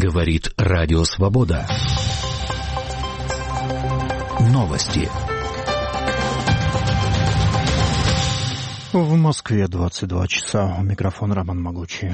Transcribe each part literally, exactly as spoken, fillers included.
Говорит Радио Свобода. Новости. В Москве двадцать два часа. У микрофона Роман Могучий.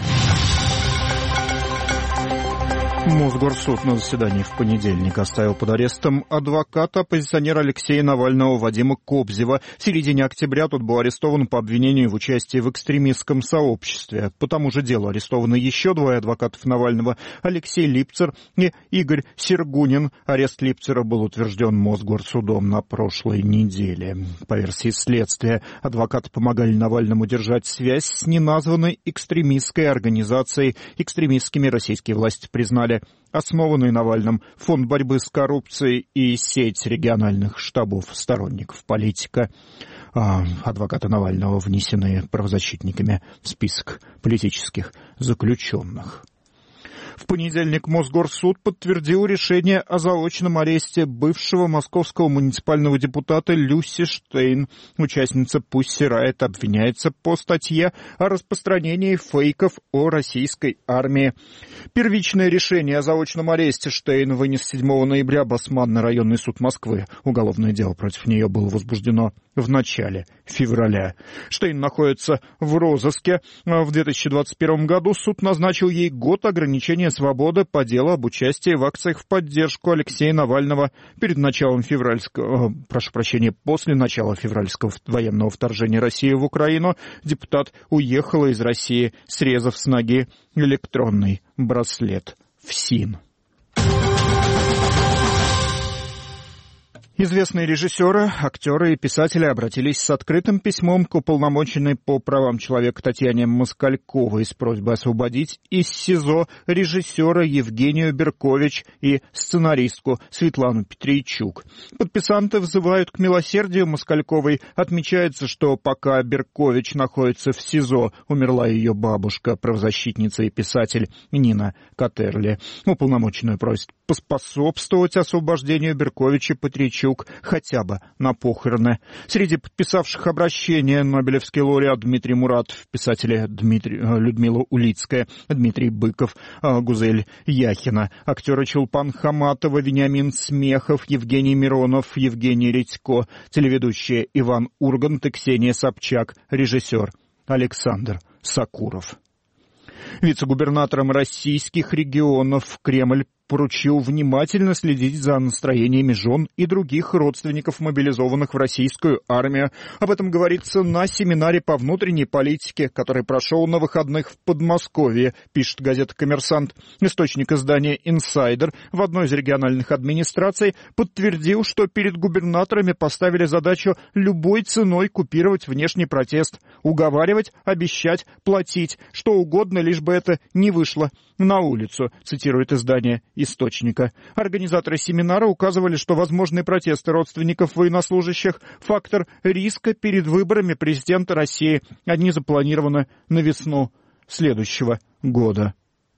Мосгорсуд на заседании в понедельник оставил под арестом адвоката оппозиционера Алексея Навального Вадима Кобзева. В середине октября тот был арестован по обвинению в участии в экстремистском сообществе. По тому же делу арестованы еще двое адвокатов Навального – Алексей Липцер и Игорь Сергунин. Арест Липцера был утвержден Мосгорсудом на прошлой неделе. По версии следствия, адвокаты помогали Навальному держать связь с неназванной экстремистской организацией. Экстремистскими российские власти признали основанный Навальным фонд борьбы с коррупцией и сеть региональных штабов сторонников политика. Адвокаты Навального внесены правозащитниками в список политических заключенных. В понедельник Мосгорсуд подтвердил решение о заочном аресте бывшего московского муниципального депутата Люси Штейн. Участница Pussy Riot обвиняется по статье о распространении фейков о российской армии. Первичное решение о заочном аресте Штейн вынес седьмого ноября Басманный районный суд Москвы. Уголовное дело против нее было возбуждено в начале февраля. Штейн находится в розыске. В две тысячи двадцать первом году суд назначил ей год ограничения свободы по делу об участии в акциях в поддержку Алексея Навального. Перед началом февральского, прошу прощения, после начала февральского военного вторжения России в Украину депутат уехала из России, срезав с ноги электронный браслет ФСИН. Известные режиссеры, актеры и писатели обратились с открытым письмом к уполномоченной по правам человека Татьяне Москальковой с просьбой освободить из СИЗО режиссера Евгению Беркович и сценаристку Светлану Петрийчук. Подписанты взывают к милосердию Москальковой. Отмечается, что пока Беркович находится в СИЗО, умерла ее бабушка, правозащитница и писатель Нина Катерли. Уполномоченную просит поспособствовать освобождению Берковича и Петрийчук хотя бы на похороны. Среди подписавших обращение нобелевский лауреат Дмитрий Муратов, писатели Дмитрий, Людмила Улицкая, Дмитрий Быков, Гузель Яхина, актеры Чулпан Хаматова, Вениамин Смехов, Евгений Миронов, Евгений Редько, телеведущие Иван Ургант и Ксения Собчак, режиссер Александр Сакуров. Вице-губернаторам российских регионов Кремль поручил внимательно следить за настроениями жен и других родственников мобилизованных в российскую армию. Об этом говорится на семинаре по внутренней политике, который прошел на выходных в Подмосковье, пишет газета «Коммерсант». Источник издания «Инсайдер» в одной из региональных администраций подтвердил, что перед губернаторами поставили задачу любой ценой купировать внешний протест, уговаривать, обещать, платить, что угодно, лишь бы это не вышло на улицу, цитирует издание источника. Организаторы семинара указывали, что возможные протесты родственников военнослужащих – фактор риска перед выборами президента России. Они запланированы на весну следующего года.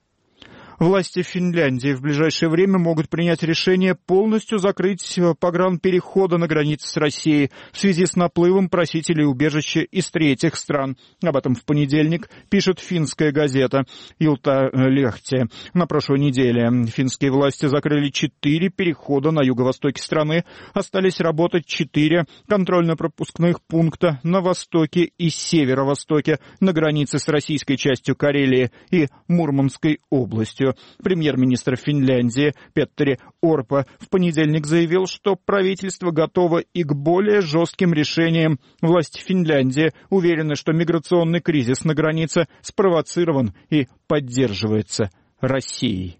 Власти Финляндии в ближайшее время могут принять решение полностью закрыть погранпереходы на границе с Россией в связи с наплывом просителей убежища из третьих стран. Об этом в понедельник пишет финская газета «Илта-Лехте». На прошлой неделе финские власти закрыли четыре перехода на юго-востоке страны. Остались работать четыре контрольно-пропускных пункта на востоке и северо-востоке на границе с российской частью Карелии и Мурманской областью. Премьер-министр Финляндии Петтери Орпо в понедельник заявил, что правительство готово и к более жестким решениям. Власти Финляндии уверены, что миграционный кризис на границе спровоцирован и поддерживается Россией.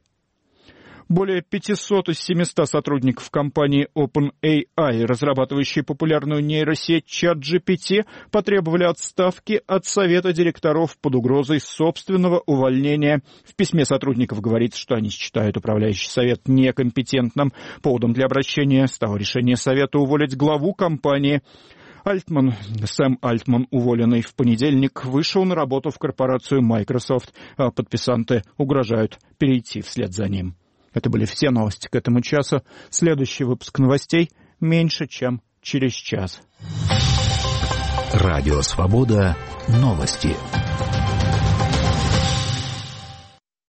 Более пятьсот из семисот сотрудников компании OpenAI, разрабатывающей популярную нейросеть ChatGPT, потребовали отставки от совета директоров под угрозой собственного увольнения. В письме сотрудников говорится, что они считают управляющий совет некомпетентным. Поводом для обращения стало решение совета уволить главу компании. Альтман, Сэм Альтман, уволенный в понедельник, вышел на работу в корпорацию Microsoft. А подписанты угрожают перейти вслед за ним. Это были все новости к этому часу. Следующий выпуск новостей меньше, чем через час. Радио «Свобода». Новости.